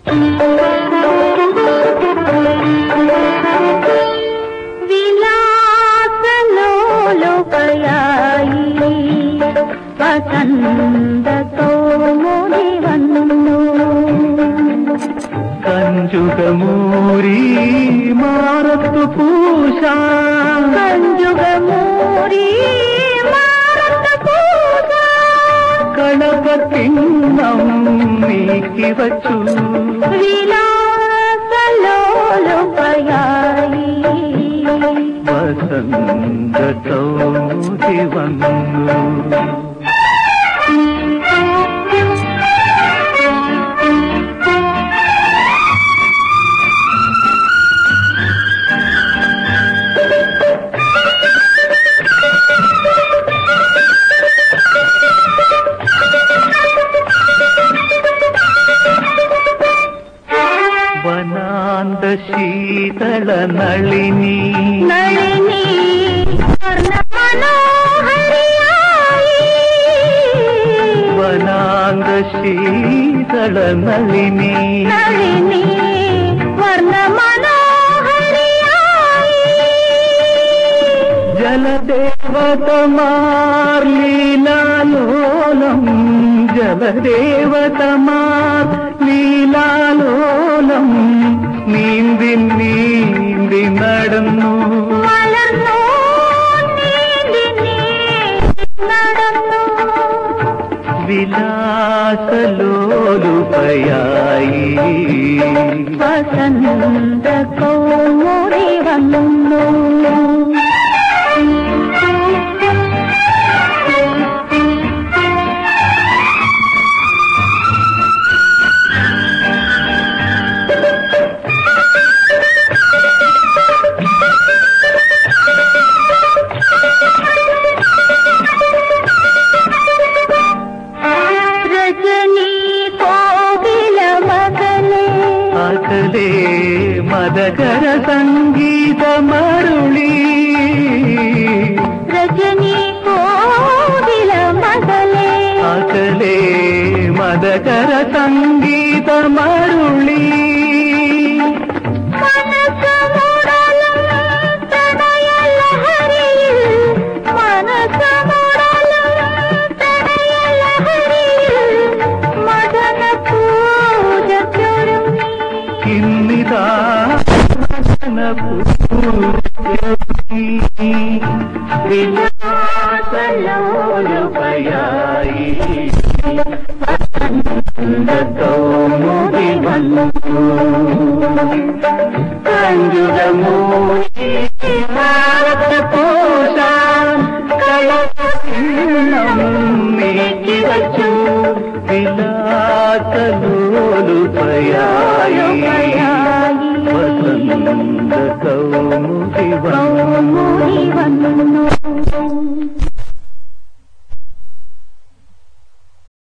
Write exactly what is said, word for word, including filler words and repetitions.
കഞ്ചുകമൂരി മാറത്തു പൂശ കഞ്ചുകമൂരി മാറത്തു പൂശ കളപത്തിന്നം നീക്കി വച്ചു വിലാസലോലുപയായി വസന്ത കൗമുദി വന്നു. വനാന്ത ശീതള നളിനി നളിനി വർണ്ണമനോഹരിയായി വനാന്ത ശീതള നളിനി നളിനി വർണ്ണമനോഹരിയായി ജലദേവതമാർ ലീലാലോലം ജലദേവതമാർ ലീലാലോലം നീന്തി നീന്തി നടന്നു വളർന്നു നീന്തി നീന്തി നടന്നു വിലാസലോലുപയായി വസന്ത കൗമുദി വന്നു. രജനി കോവില മകനെ അകലേ മദകര സംഗീതമരുളി രജനി കോവില മകനെ അകലേ മദകര സംഗീതമരുളി മനസ്സമുടലും തടയലഹരിയിൽ മനസ്സമുടലും തടയലഹരിയിൽ മദന പൂജ ചൊരുങ്ങി ഇന്നിതാ വിലാസലോലുപയായി കൗമുദി വന്നു. കഞ്ചുകമൂരി മാറത്തു പൂശ കളപത്തിന്നം നീക്കി വച്ചു വിലാസലോലുപയായി വസന്ത കൗമുദി വന്നു. വന്നു